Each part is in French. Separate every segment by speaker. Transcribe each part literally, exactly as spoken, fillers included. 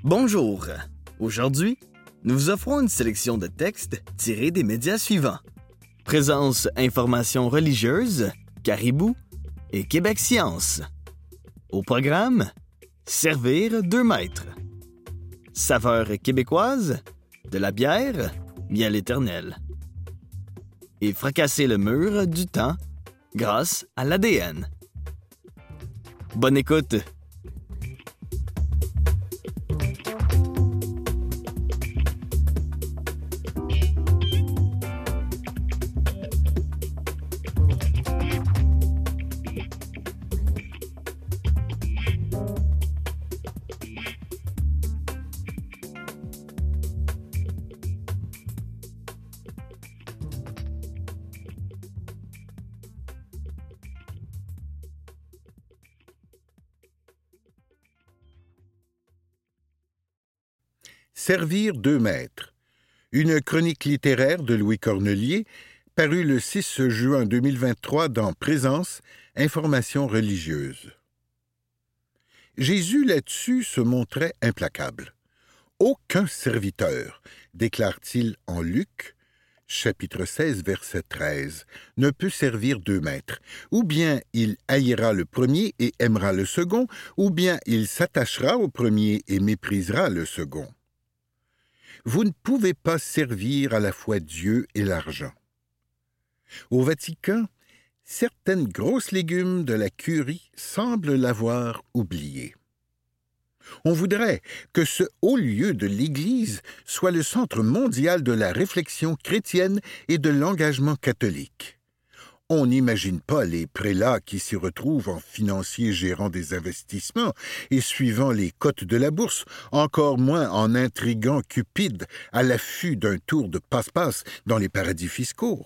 Speaker 1: Bonjour! Aujourd'hui, nous vous offrons une sélection de textes tirés des médias suivants. Présence Information religieuse, Caribou et Québec Science. Au programme, Servir deux maîtres. Saveur québécoise, de la bière, miel éternel. Et fracasser le mur du temps grâce à l'A D N. Bonne écoute!
Speaker 2: Servir deux maîtres. Une chronique littéraire de Louis Cornelier, parue le six juin deux mille vingt-trois dans Présence, Information religieuse. Jésus là-dessus se montrait implacable. « Aucun serviteur, déclare-t-il en Luc, chapitre seize, verset treize, ne peut servir deux maîtres. Ou bien il haïra le premier et aimera le second, ou bien il s'attachera au premier et méprisera le second. Vous ne pouvez pas servir à la fois Dieu et l'argent. » Au Vatican, certaines grosses légumes de la curie semblent l'avoir oublié. On voudrait que ce haut lieu de l'Église soit le centre mondial de la réflexion chrétienne et de l'engagement catholique. On n'imagine pas les prélats qui s'y retrouvent en financiers gérant des investissements et suivant les cotes de la bourse, encore moins en intriguant Cupide à l'affût d'un tour de passe-passe dans les paradis fiscaux.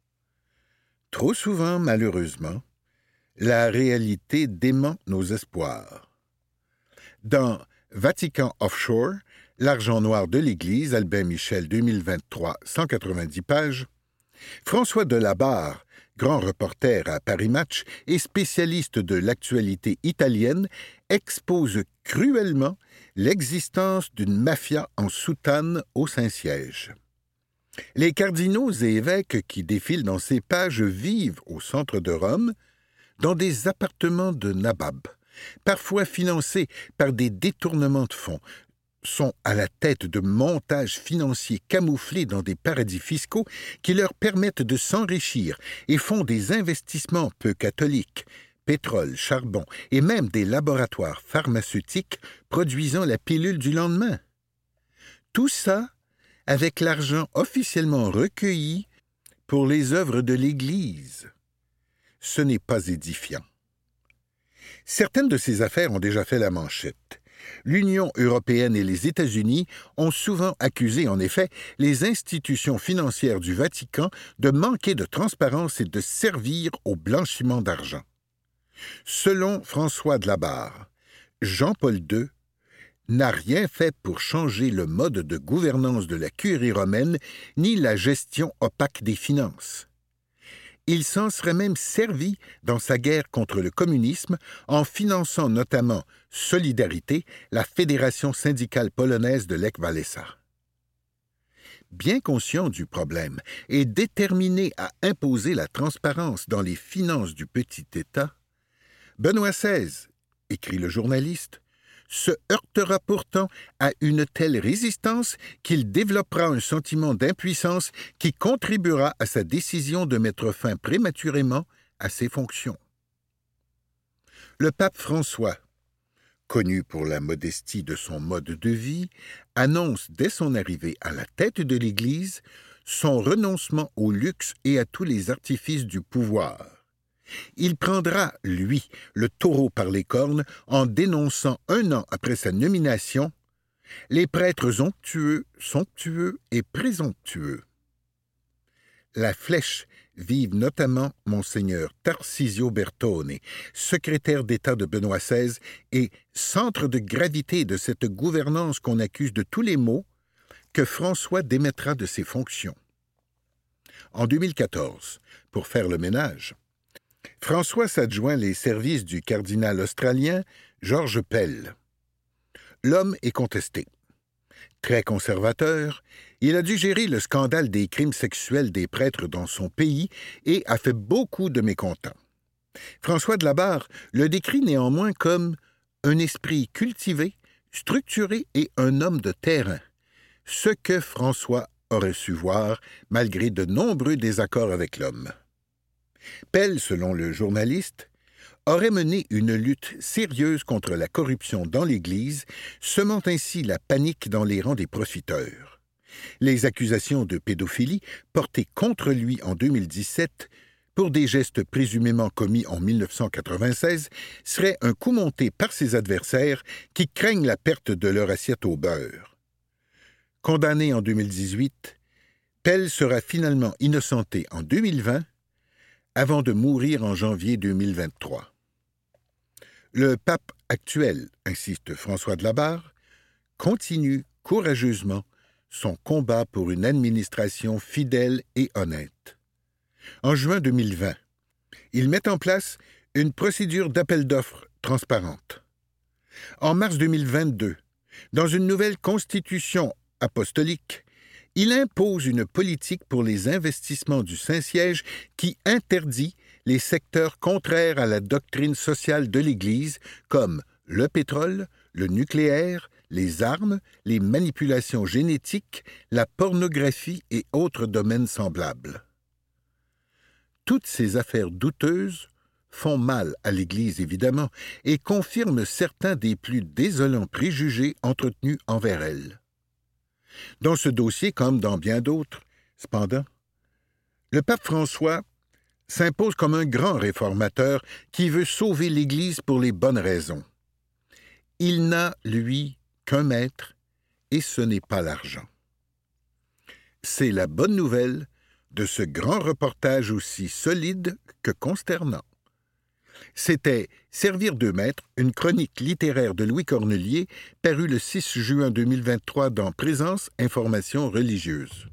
Speaker 2: Trop souvent, malheureusement, la réalité dément nos espoirs. Dans Vatican Offshore, l'argent noir de l'Église, Albin Michel, deux mille vingt-trois, cent quatre-vingt-dix pages, François Delabarre, grand reporter à Paris Match et spécialiste de l'actualité italienne, expose cruellement l'existence d'une mafia en soutane au Saint-Siège. Les cardinaux et évêques qui défilent dans ces pages vivent au centre de Rome, dans des appartements de nabab, parfois financés par des détournements de fonds, sont à la tête de montages financiers camouflés dans des paradis fiscaux qui leur permettent de s'enrichir et font des investissements peu catholiques, pétrole, charbon et même des laboratoires pharmaceutiques produisant la pilule du lendemain. Tout ça avec l'argent officiellement recueilli pour les œuvres de l'Église. Ce n'est pas édifiant. Certaines de ces affaires ont déjà fait la manchette. L'Union européenne et les États-Unis ont souvent accusé, en effet, les institutions financières du Vatican de manquer de transparence et de servir au blanchiment d'argent. Selon François Delabarre, Jean-Paul deux n'a rien fait pour changer le mode de gouvernance de la curie romaine ni la gestion opaque des finances. Il s'en serait même servi dans sa guerre contre le communisme en finançant notamment Solidarité, la fédération syndicale polonaise de Lech Walesa. Bien conscient du problème et déterminé à imposer la transparence dans les finances du petit État, Benoît seize, écrit le journaliste, se heurtera pourtant à une telle résistance qu'il développera un sentiment d'impuissance qui contribuera à sa décision de mettre fin prématurément à ses fonctions. Le pape François, connu pour la modestie de son mode de vie, annonce dès son arrivée à la tête de l'Église son renoncement au luxe et à tous les artifices du pouvoir. Il prendra, lui, le taureau par les cornes en dénonçant un an après sa nomination les prêtres onctueux, somptueux et présomptueux. La flèche vive notamment Monseigneur Tarcisio Bertone, secrétaire d'État de Benoît seize et centre de gravité de cette gouvernance qu'on accuse de tous les maux, que François démettra de ses fonctions. En deux mille quatorze, pour faire le ménage, François s'adjoint les services du cardinal australien George Pell. L'homme est contesté. Très conservateur, il a dû gérer le scandale des crimes sexuels des prêtres dans son pays et a fait beaucoup de mécontents. François de la Barre le décrit néanmoins comme un esprit cultivé, structuré et un homme de terrain, ce que François aurait su voir malgré de nombreux désaccords avec l'homme. Pell, selon le journaliste, aurait mené une lutte sérieuse contre la corruption dans l'Église, semant ainsi la panique dans les rangs des profiteurs. Les accusations de pédophilie portées contre lui en deux mille dix-sept pour des gestes présumément commis en mille neuf cent quatre-vingt-seize seraient un coup monté par ses adversaires qui craignent la perte de leur assiette au beurre. Condamné en deux mille dix-huit, Pell sera finalement innocenté en deux mille vingt avant de mourir en janvier deux mille vingt-trois. Le pape actuel, insiste François de la Barre, continue courageusement son combat pour une administration fidèle et honnête. En juin deux mille vingt, il met en place une procédure d'appel d'offres transparente. En mars deux mille vingt-deux, dans une nouvelle constitution apostolique, il impose une politique pour les investissements du Saint-Siège qui interdit les secteurs contraires à la doctrine sociale de l'Église, comme le pétrole, le nucléaire, les armes, les manipulations génétiques, la pornographie et autres domaines semblables. Toutes ces affaires douteuses font mal à l'Église, évidemment, et confirment certains des plus désolants préjugés entretenus envers elle. Dans ce dossier, comme dans bien d'autres, cependant, le pape François s'impose comme un grand réformateur qui veut sauver l'Église pour les bonnes raisons. Il n'a, lui, qu'un maître, et ce n'est pas l'argent. C'est la bonne nouvelle de ce grand reportage aussi solide que consternant. C'était Servir deux maîtres, une chronique littéraire de Louis Cornelier, parue le six juin deux mille vingt-trois dans Présence, Information religieuse.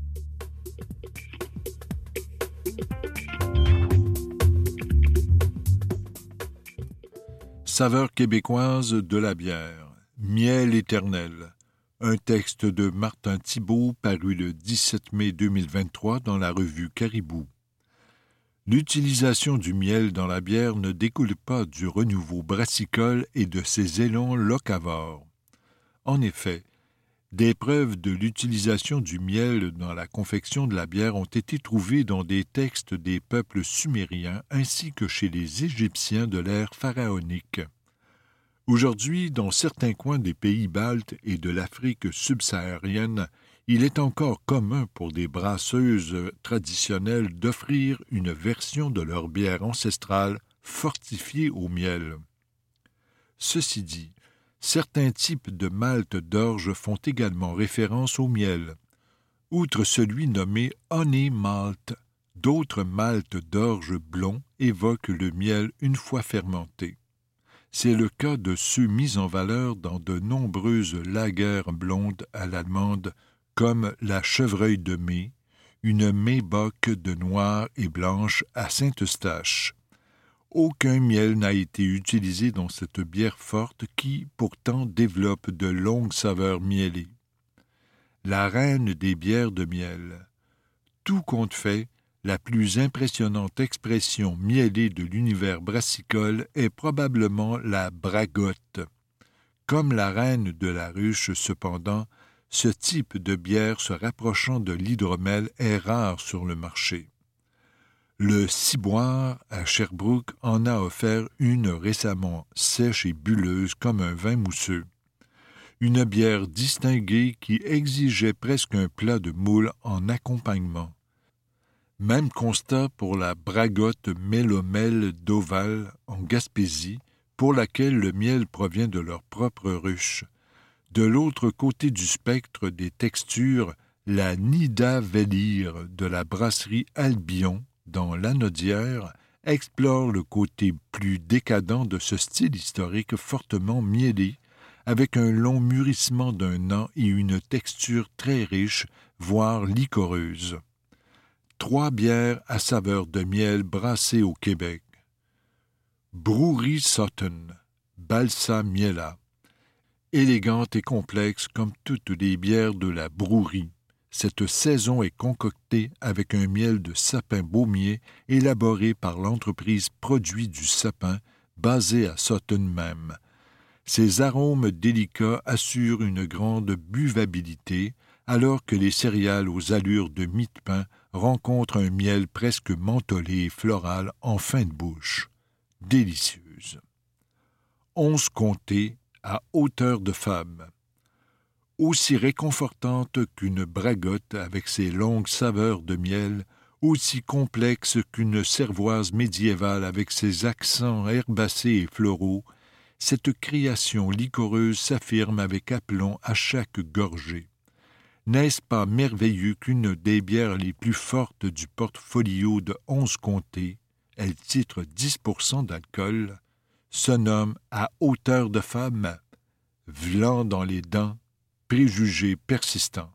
Speaker 3: Saveurs québécoises de la bière. Miel éternel. Un texte de Martin Thibault paru le dix-sept mai deux mille vingt-trois dans la revue Caribou. L'utilisation du miel dans la bière ne découle pas du renouveau brassicole et de ses élans locavores. En effet, des preuves de l'utilisation du miel dans la confection de la bière ont été trouvées dans des textes des peuples sumériens ainsi que chez les Égyptiens de l'ère pharaonique. Aujourd'hui, dans certains coins des pays baltes et de l'Afrique subsaharienne, il est encore commun pour des brasseuses traditionnelles d'offrir une version de leur bière ancestrale fortifiée au miel. Ceci dit, certains types de malt d'orge font également référence au miel. Outre celui nommé honey malt, d'autres maltes d'orge blond évoquent le miel une fois fermenté. C'est le cas de ceux mis en valeur dans de nombreuses lagers blondes à l'allemande, comme la chevreuil de mai, une Maibock de noir et blanche à Saint-Eustache. Aucun miel n'a été utilisé dans cette bière forte qui, pourtant, développe de longues saveurs mielées. La reine des bières de miel. Tout compte fait, la plus impressionnante expression mielée de l'univers brassicole est probablement la bragotte. Comme la reine de la ruche, cependant, ce type de bière se rapprochant de l'hydromel est rare sur le marché. Le Ciboire, à Sherbrooke, en a offert une récemment sèche et bulleuse comme un vin mousseux. Une bière distinguée qui exigeait presque un plat de moule en accompagnement. Même constat pour la bragotte Mélomel d'Oval en Gaspésie, pour laquelle le miel provient de leur propre ruche. De l'autre côté du spectre des textures, la Nidavellir de la brasserie Albion, dans l'Anaudière, explore le côté plus décadent de ce style historique fortement mielé, avec un long mûrissement d'un an et une texture très riche, voire liquoreuse. Trois bières à saveur de miel brassées au Québec. Brewery Sutton, Balsa Miela. Élégante et complexe comme toutes les bières de la brouerie, cette saison est concoctée avec un miel de sapin baumier élaboré par l'entreprise Produits du Sapin, basée à Sutton même. Ces arômes délicats assurent une grande buvabilité, alors que les céréales aux allures de mie de pain rencontrent un miel presque mentholé et floral en fin de bouche. Délicieuse. Onze comtés à hauteur de femme. Aussi réconfortante qu'une bragotte avec ses longues saveurs de miel, aussi complexe qu'une cervoise médiévale avec ses accents herbacés et floraux, cette création liquoreuse s'affirme avec aplomb à chaque gorgée. N'est-ce pas merveilleux qu'une des bières les plus fortes du portfolio de onze comtés, elle titre dix pour cent d'alcool, se nomme à hauteur de femme, vlan dans les dents, préjugés persistants.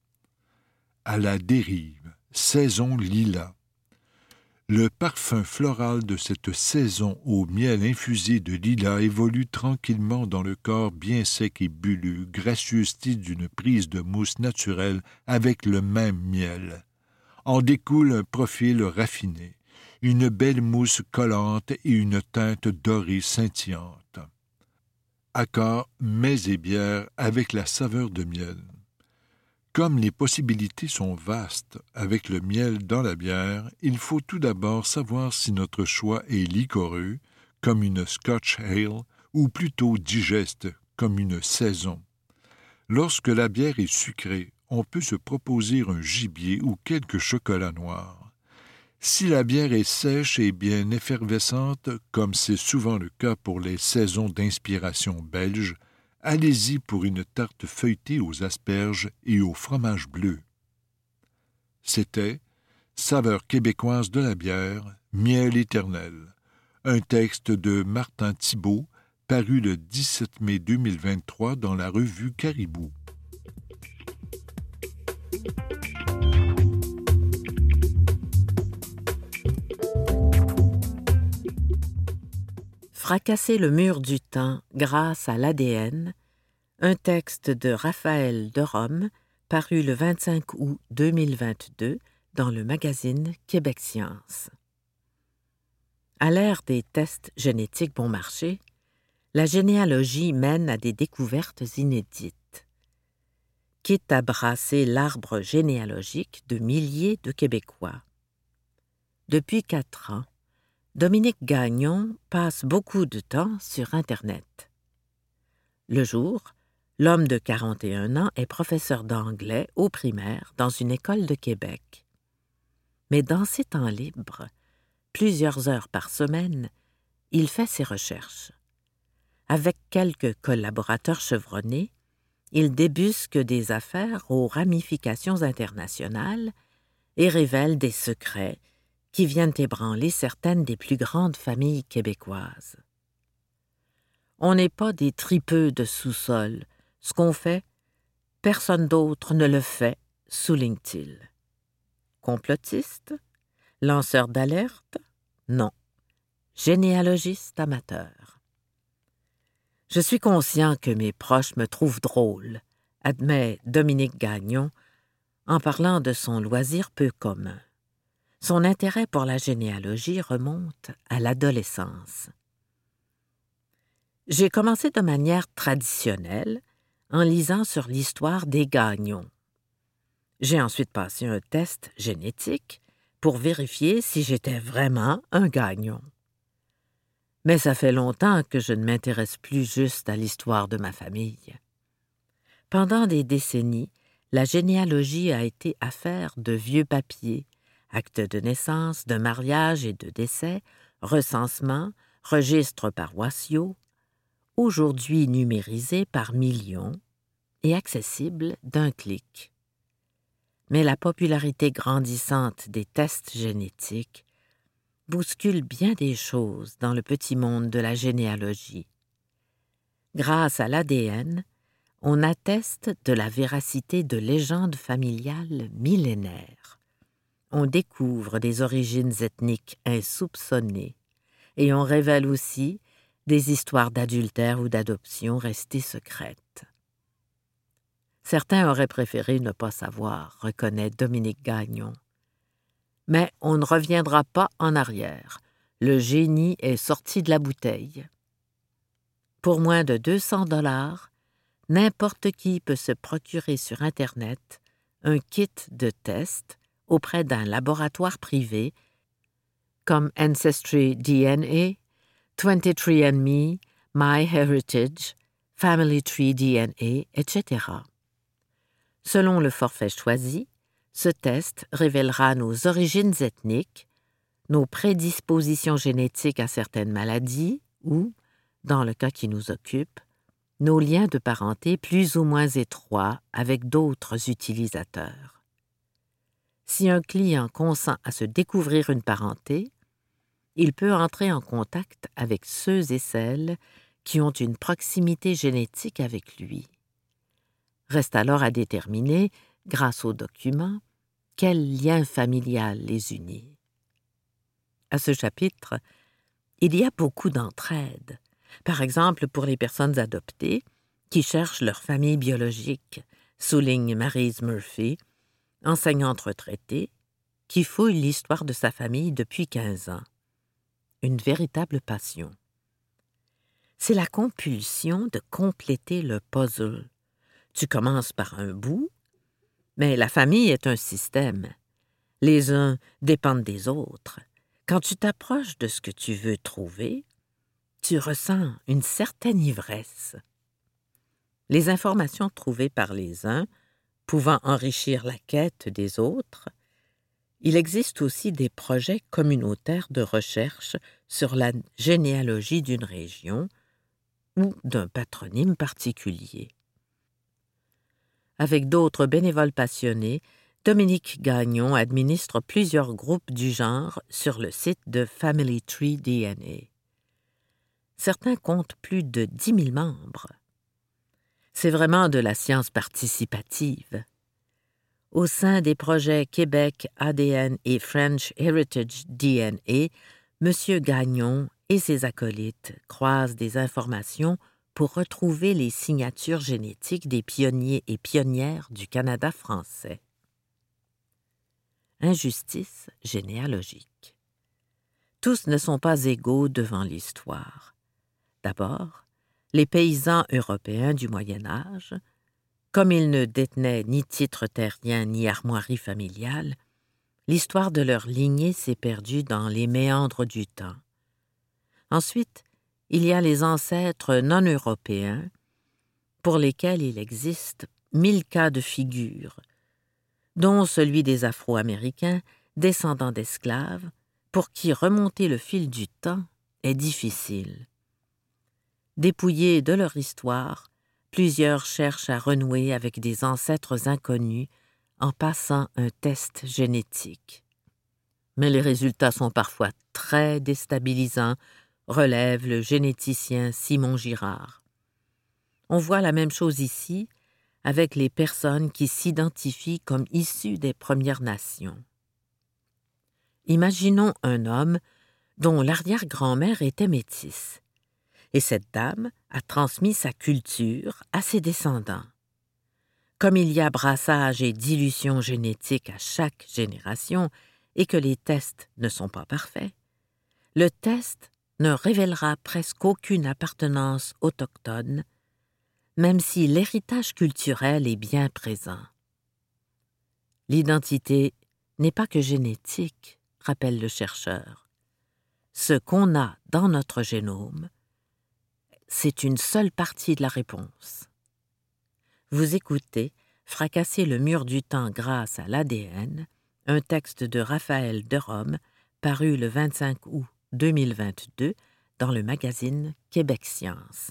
Speaker 3: À la dérive, saison lilas. Le parfum floral de cette saison au miel infusé de lilas évolue tranquillement dans le corps bien sec et bulleux, gracieuseté d'une prise de mousse naturelle avec le même miel. En découle un profil raffiné, une belle mousse collante et une teinte dorée scintillante. Accord mets et bière avec la saveur de miel. Comme les possibilités sont vastes avec le miel dans la bière, il faut tout d'abord savoir si notre choix est liquoreux, comme une Scotch Ale, ou plutôt digeste, comme une saison. Lorsque la bière est sucrée, on peut se proposer un gibier ou quelques chocolats noirs. Si la bière est sèche et bien effervescente, comme c'est souvent le cas pour les saisons d'inspiration belge, allez-y pour une tarte feuilletée aux asperges et au fromage bleu. C'était Saveurs québécoises de la bière, miel éternel, un texte de Martin Thibault, paru le dix-sept mai deux mille vingt-trois dans la revue Caribou.
Speaker 4: Fracasser le mur du temps grâce à l'A D N, un texte de Raphaël de Rome, paru le vingt-cinq août deux mille vingt-deux dans le magazine Québec Science. À l'ère des tests génétiques bon marché, la généalogie mène à des découvertes inédites. Quitte à brasser l'arbre généalogique de milliers de Québécois. Depuis quatre ans, Dominique Gagnon passe beaucoup de temps sur Internet. Le jour, l'homme de quarante et un ans est professeur d'anglais au primaire dans une école de Québec. Mais dans ses temps libres, plusieurs heures par semaine, il fait ses recherches. Avec quelques collaborateurs chevronnés, il débusque des affaires aux ramifications internationales et révèle des secrets qui viennent ébranler certaines des plus grandes familles québécoises. On n'est pas des tripeux de sous-sol. Ce qu'on fait, personne d'autre ne le fait, souligne-t-il. Complotiste? Lanceur d'alerte? Non. Généalogiste amateur. Je suis conscient que mes proches me trouvent drôle, admet Dominique Gagnon, en parlant de son loisir peu commun. Son intérêt pour la généalogie remonte à l'adolescence. J'ai commencé de manière traditionnelle en lisant sur l'histoire des Gagnons. J'ai ensuite passé un test génétique pour vérifier si j'étais vraiment un Gagnon. Mais ça fait longtemps que je ne m'intéresse plus juste à l'histoire de ma famille. Pendant des décennies, la généalogie a été affaire de vieux papiers, actes de naissance, de mariage et de décès, recensements, registres paroissiaux, aujourd'hui numérisés par millions et accessibles d'un clic. Mais la popularité grandissante des tests génétiques bouscule bien des choses dans le petit monde de la généalogie. Grâce à l'A D N, on atteste de la véracité de légendes familiales millénaires. On découvre des origines ethniques insoupçonnées et on révèle aussi des histoires d'adultère ou d'adoption restées secrètes. Certains auraient préféré ne pas savoir, reconnaît Dominique Gagnon. Mais on ne reviendra pas en arrière. Le génie est sorti de la bouteille. Pour moins de deux cents dollars, n'importe qui peut se procurer sur Internet un kit de test auprès d'un laboratoire privé comme Ancestry D N A, twenty-three and me, MyHeritage, Family Tree D N A, et cetera. Selon le forfait choisi, ce test révélera nos origines ethniques, nos prédispositions génétiques à certaines maladies ou, dans le cas qui nous occupe, nos liens de parenté plus ou moins étroits avec d'autres utilisateurs. Si un client consent à se découvrir une parenté, il peut entrer en contact avec ceux et celles qui ont une proximité génétique avec lui. Reste alors à déterminer, grâce aux documents, quel lien familial les unit. À ce chapitre, il y a beaucoup d'entraide. Par exemple, pour les personnes adoptées qui cherchent leur famille biologique, souligne Maryse Murphy, enseignante retraitée, qui fouille l'histoire de sa famille depuis quinze ans. Une véritable passion. C'est la compulsion de compléter le puzzle. Tu commences par un bout, mais la famille est un système. Les uns dépendent des autres. Quand tu t'approches de ce que tu veux trouver, tu ressens une certaine ivresse. Les informations trouvées par les uns pouvant enrichir la quête des autres, il existe aussi des projets communautaires de recherche sur la généalogie d'une région ou d'un patronyme particulier. Avec d'autres bénévoles passionnés, Dominique Gagnon administre plusieurs groupes du genre sur le site de Family Tree D N A. Certains comptent plus de dix mille membres. C'est vraiment de la science participative. Au sein des projets Québec A D N et French Heritage D N A, M. Gagnon et ses acolytes croisent des informations pour retrouver les signatures génétiques des pionniers et pionnières du Canada français. Injustice généalogique. Tous ne sont pas égaux devant l'histoire. D'abord, les paysans européens du Moyen Âge, comme ils ne détenaient ni titre terrien ni armoirie familiale, l'histoire de leur lignée s'est perdue dans les méandres du temps. Ensuite, il y a les ancêtres non-européens, pour lesquels il existe mille cas de figure, dont celui des Afro-Américains, descendants d'esclaves, pour qui remonter le fil du temps est difficile. Dépouillés de leur histoire, plusieurs cherchent à renouer avec des ancêtres inconnus en passant un test génétique. Mais les résultats sont parfois très déstabilisants, relève le généticien Simon Girard. On voit la même chose ici avec les personnes qui s'identifient comme issues des Premières Nations. Imaginons un homme dont l'arrière-grand-mère était métisse, et cette dame a transmis sa culture à ses descendants. Comme il y a brassage et dilution génétique à chaque génération et que les tests ne sont pas parfaits, le test ne révélera presque aucune appartenance autochtone, même si l'héritage culturel est bien présent. L'identité n'est pas que génétique, rappelle le chercheur. Ce qu'on a dans notre génome, c'est une seule partie de la réponse. Vous écoutez Fracasser le mur du temps grâce à l'A D N, un texte de Raphaël Derome, paru le vingt-cinq août deux mille vingt-deux dans le magazine Québec Science.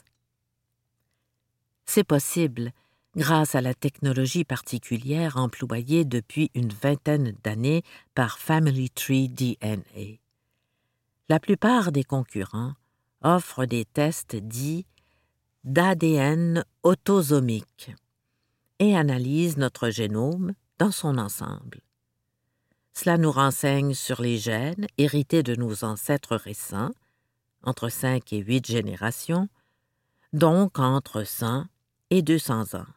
Speaker 4: C'est possible grâce à la technologie particulière employée depuis une vingtaine d'années par Family Tree D N A. La plupart des concurrents offrent des tests dits d'A D N autosomique et analysent notre génome dans son ensemble. Cela nous renseigne sur les gènes hérités de nos ancêtres récents, entre cinq et huit générations, donc entre cent et deux cents ans.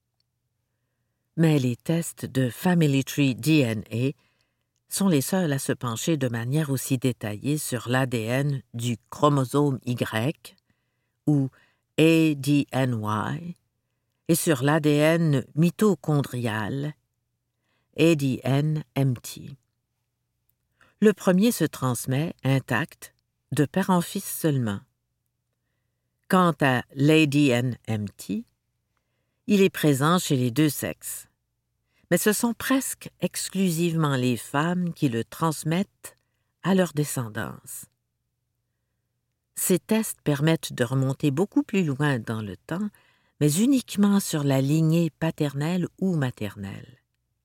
Speaker 4: Mais les tests de Family Tree D N A sont les seuls à se pencher de manière aussi détaillée sur l'A D N du chromosome Y, ou A D N Y, et sur l'A D N mitochondrial, A D N M T. Le premier se transmet intact, de père en fils seulement. Quant à l'A D N M T, il est présent chez les deux sexes, mais ce sont presque exclusivement les femmes qui le transmettent à leur descendance. Ces tests permettent de remonter beaucoup plus loin dans le temps, mais uniquement sur la lignée paternelle ou maternelle.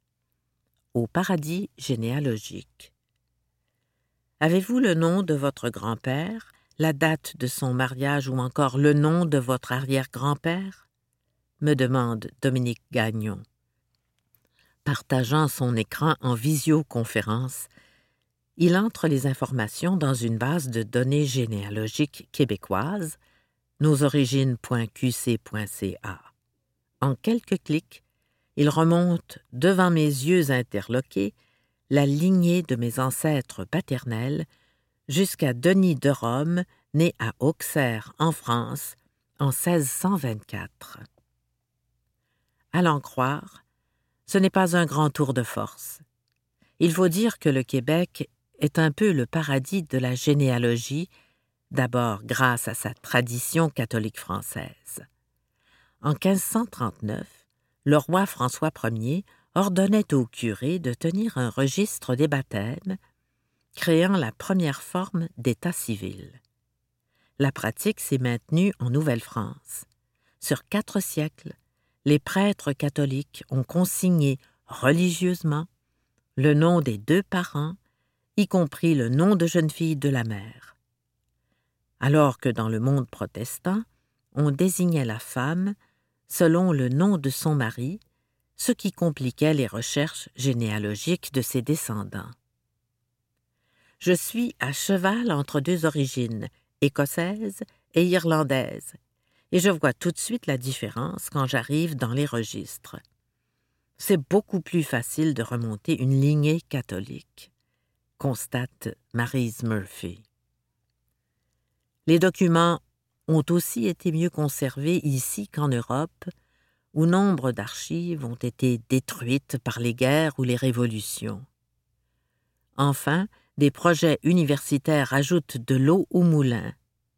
Speaker 4: Au paradis généalogique. Avez-vous le nom de votre grand-père, la date de son mariage ou encore le nom de votre arrière-grand-père? Me demande Dominique Gagnon. Partageant son écran en visioconférence, il entre les informations dans une base de données généalogiques québécoises, nosorigines point q c point c a. En quelques clics, il remonte devant mes yeux interloqués la lignée de mes ancêtres paternels jusqu'à Denis de Rome, né à Auxerre, en France, en seize cent vingt-quatre. À l'en croire, ce n'est pas un grand tour de force. Il faut dire que le Québec est un peu le paradis de la généalogie, d'abord grâce à sa tradition catholique française. En quinze cent trente-neuf, le roi François Ier ordonnait aux curés de tenir un registre des baptêmes, créant la première forme d'état civil. La pratique s'est maintenue en Nouvelle-France. Sur quatre siècles, les prêtres catholiques ont consigné religieusement le nom des deux parents, y compris le nom de jeune fille de la mère. Alors que dans le monde protestant, on désignait la femme selon le nom de son mari, ce qui compliquait les recherches généalogiques de ses descendants. Je suis à cheval entre deux origines, écossaise et irlandaise, et je vois tout de suite la différence quand j'arrive dans les registres. C'est beaucoup plus facile de remonter une lignée catholique, constate Maryse Murphy. Les documents ont aussi été mieux conservés ici qu'en Europe, où nombre d'archives ont été détruites par les guerres ou les révolutions. Enfin, des projets universitaires ajoutent de l'eau au moulin.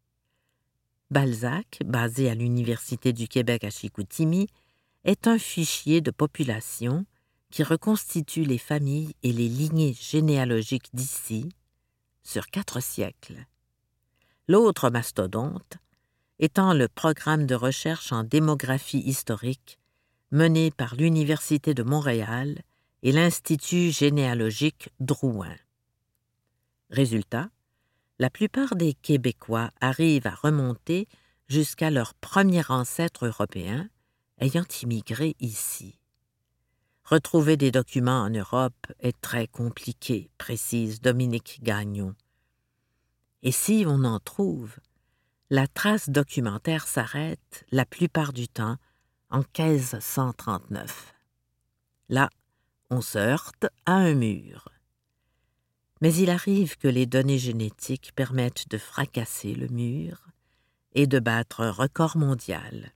Speaker 4: Balzac, basé à l'Université du Québec à Chicoutimi, est un fichier de population qui reconstitue les familles et les lignées généalogiques d'ici sur quatre siècles. L'autre mastodonte étant le programme de recherche en démographie historique mené par l'Université de Montréal et l'Institut généalogique Drouin. Résultat, la plupart des Québécois arrivent à remonter jusqu'à leur premier ancêtre européen ayant immigré ici. Retrouver des documents en Europe est très compliqué, précise Dominique Gagnon. Et si on en trouve, la trace documentaire s'arrête, la plupart du temps, en mille cinq cent trente-neuf. Là, on se heurte à un mur. Mais il arrive que les données génétiques permettent de fracasser le mur et de battre un record mondial.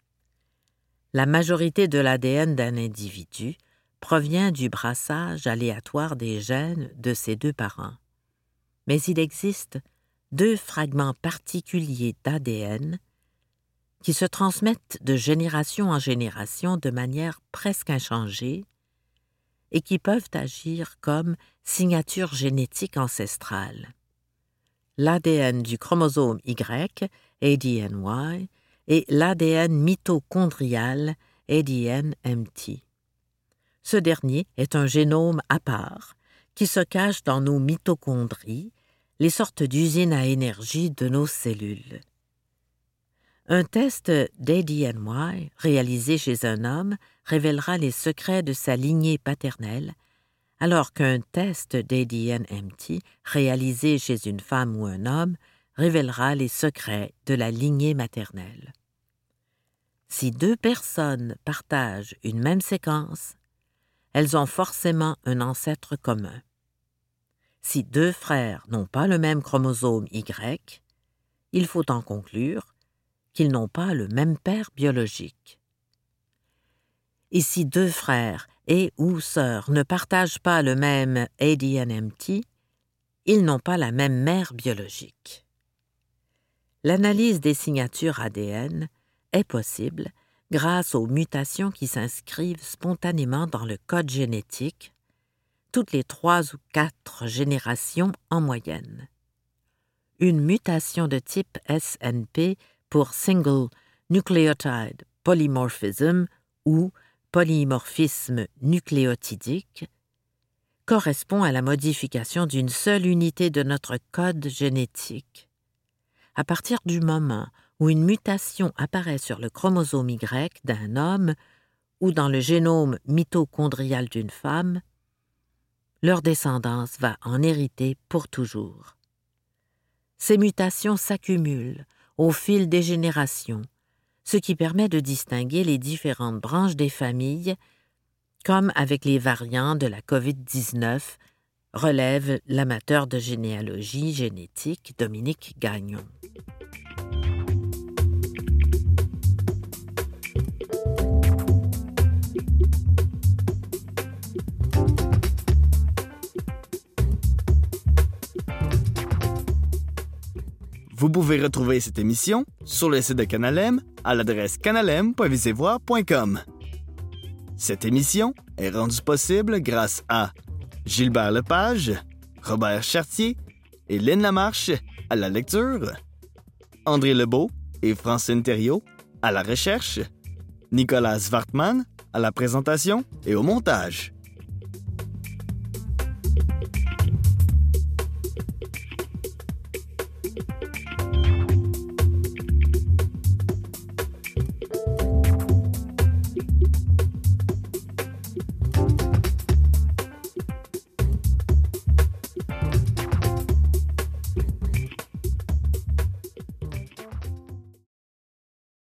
Speaker 4: La majorité de l'A D N d'un individu provient du brassage aléatoire des gènes de ses deux parents. Mais il existe deux fragments particuliers d'A D N qui se transmettent de génération en génération de manière presque inchangée et qui peuvent agir comme signature génétique ancestrale. L'A D N du chromosome Y, A D N Y, et l'A D N mitochondrial, A D N M T. Ce dernier est un génome à part qui se cache dans nos mitochondries, les sortes d'usines à énergie de nos cellules. Un test d'A D N Y réalisé chez un homme révélera les secrets de sa lignée paternelle, alors qu'un test d'A D N M T réalisé chez une femme ou un homme révélera les secrets de la lignée maternelle. Si deux personnes partagent une même séquence, elles ont forcément un ancêtre commun. Si deux frères n'ont pas le même chromosome Y, il faut en conclure qu'ils n'ont pas le même père biologique. Et si deux frères et ou sœurs ne partagent pas le même A D N M T, ils n'ont pas la même mère biologique. L'analyse des signatures A D N est possible grâce aux mutations qui s'inscrivent spontanément dans le code génétique, toutes les trois ou quatre générations en moyenne. Une mutation de type S N P pour Single Nucleotide Polymorphism ou polymorphisme nucléotidique correspond à la modification d'une seule unité de notre code génétique. À partir du moment où une mutation apparaît sur le chromosome Y d'un homme ou dans le génome mitochondrial d'une femme, leur descendance va en hériter pour toujours. Ces mutations s'accumulent au fil des générations, ce qui permet de distinguer les différentes branches des familles, comme avec les variants de la covid dix-neuf, relève l'amateur de généalogie génétique Dominique Gagnon.
Speaker 1: Vous pouvez retrouver cette émission sur le site de Canalem à l'adresse canalem point visevoir point com. Cette émission est rendue possible grâce à Gilbert Lepage, Robert Chartier et Lynn Lamarche à la lecture, André Lebeau et Francine Thériault à la recherche, Nicolas Wartmann à la présentation et au montage.